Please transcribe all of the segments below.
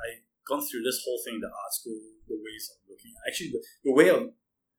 gone through this whole thing, the art school, the ways of looking. Actually, the way of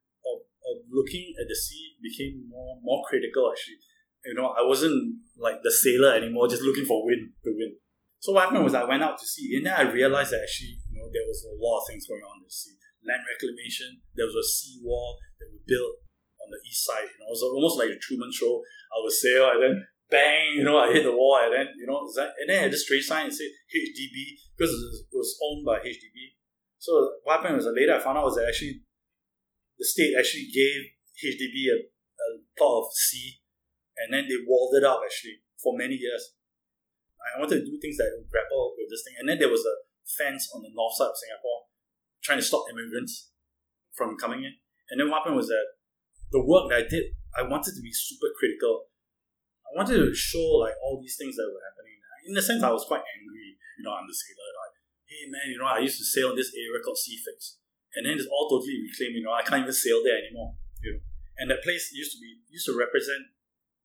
looking at the sea became more critical. Actually, I wasn't like the sailor anymore, just looking for the wind. So what happened was I went out to sea, and then I realized that actually, there was a lot of things going on in the sea. Land reclamation. There was a sea wall that we built on the east side. It was almost like a Truman Show. I would sail, and then bang, I hit the wall, and then and then I had this strange sign that said HDB because it was owned by HDB. So what happened was that later I found out was that actually the state actually gave HDB a plot of sea, and then they walled it up actually for many years. I wanted to do things that would grapple with this thing, and then there was a fence on the north side of Singapore trying to stop immigrants from coming in. And then what happened was that the work that I did, I wanted to be super critical. I wanted to show like all these things that were happening. In a sense, I was quite angry. I'm the sailor. Like, hey man, I used to sail in this area called Seafix, and then it's all totally reclaimed. I can't even sail there anymore. And that place used to represent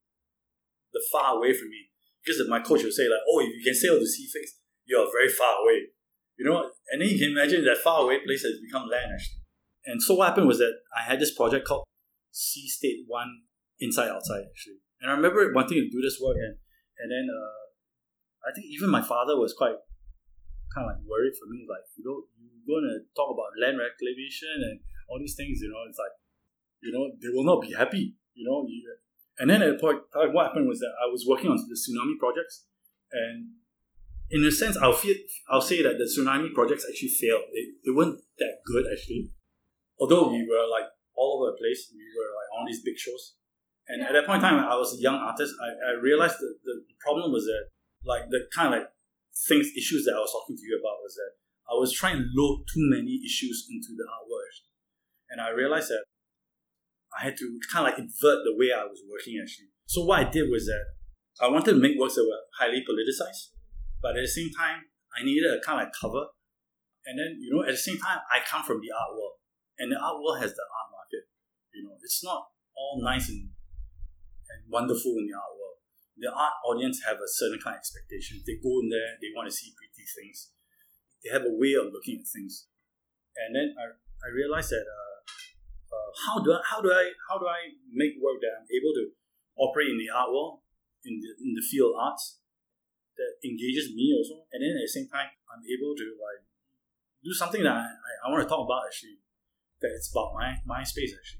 the far away from me, because my coach would say like, oh, if you can sail to Seafix, you're very far away. And then you can imagine that far away place has become land actually. And so what happened was that I had this project called Sea State 1 Inside Outside actually. And I remember wanting to do this work, and then I think even my father was quite kind of like worried for me, like, you're going to talk about land reclamation and all these things, it's like, they will not be happy, And then at the point, what happened was that I was working on the tsunami projects, and in a sense, I'll say that the tsunami projects actually failed. They weren't that good actually. Although we were like all over the place, we were like on these big shows. And at that point in time, I was a young artist. I realized that the problem was that like the kind of like issues that I was talking to you about was that I was trying to load too many issues into the artwork. And I realized that I had to kind of like invert the way I was working actually. So what I did was that I wanted to make works that were highly politicized, but at the same time, I needed a kind of like cover. And then, at the same time, I come from the art world. And the art world has the art market. It's not all nice and wonderful in the art world. The art audience have a certain kind of expectation. They go in there, they want to see pretty things. They have a way of looking at things. And then I realized that how do I make work that I'm able to operate in the art world, in the field of arts, that engages me also, and then at the same time I'm able to like do something that I want to talk about actually, that it's about my space actually.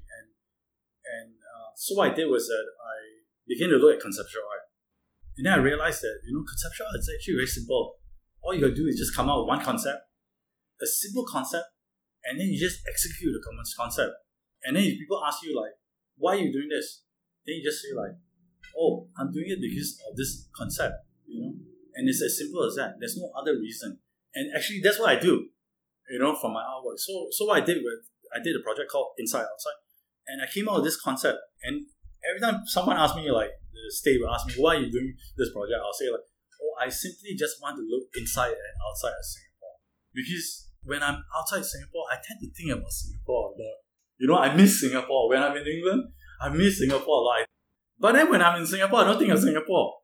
And so what I did was that I began to look at conceptual art, and then I realized that conceptual art is actually very simple. All you gotta do is just come out with one concept, a simple concept, and then you just execute the concept. And then if people ask you like, why are you doing this? Then you just say like, oh, I'm doing it because of this concept, And it's as simple as that. There's no other reason. And actually, that's what I do, for my artwork. So what I did I did a project called Inside Outside, and I came out with this concept. And every time someone asks me, like the state will ask me, why are you doing this project? I'll say like, oh, I simply just want to look inside and outside of Singapore. Because when I'm outside Singapore, I tend to think about Singapore a lot. I miss Singapore. When I'm in England, I miss Singapore a lot. But then when I'm in Singapore, I don't think of Singapore.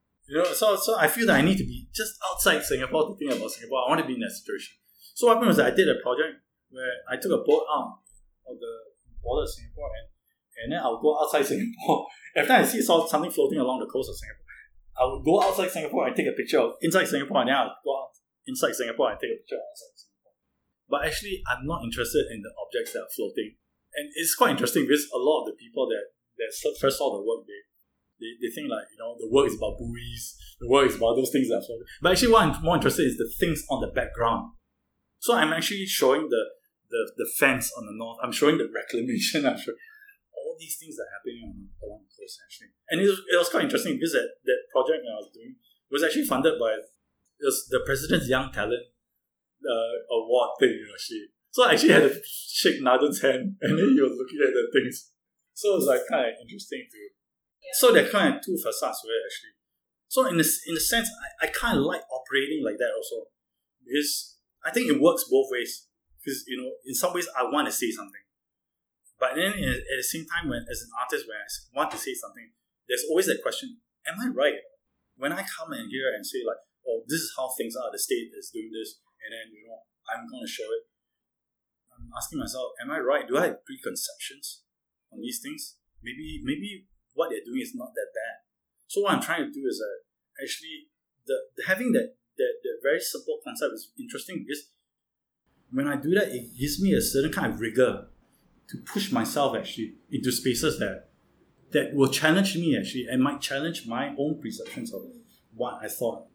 So I feel that I need to be just outside Singapore to think about Singapore. I want to be in that situation. So what happened was that I did a project where I took a boat out of the border of Singapore, and then I'll go outside Singapore. Every time I saw something floating along the coast of Singapore, I would go outside Singapore and take a picture of inside Singapore, and then I'll go out inside Singapore and take a picture of outside Singapore. But actually, I'm not interested in the objects that are floating. And it's quite interesting because a lot of the people that first saw the work, they think like, the work is about buoys, the work is about those things that are floating. But actually what I'm more interested in is the things on the background. So I'm actually showing the fence on the north. I'm showing the reclamation. I'm showing all these things that are happening along the coast actually. And it was quite interesting because that project that I was doing was actually funded by the President's Young Talent award thing actually. So I actually had to shake Nathan's hand, and then he was looking at the things. So it was like kind of interesting too. Yeah. So there are kind of two facades to it actually. So in a sense, I kind of like operating like that also, because I think it works both ways. Because in some ways I want to say something, but then at the same time, when as an artist, when I want to say something, there's always that question: am I right? When I come in here and say like, "Oh, this is how things are. The state is doing this," and then I'm going to show it. I'm asking myself, am I right? Do I have preconceptions on these things? Maybe what they're doing is not that bad. So what I'm trying to do is actually having that very simple concept is interesting, because when I do that, it gives me a certain kind of rigor to push myself actually into spaces that will challenge me actually, and might challenge my own perceptions of what I thought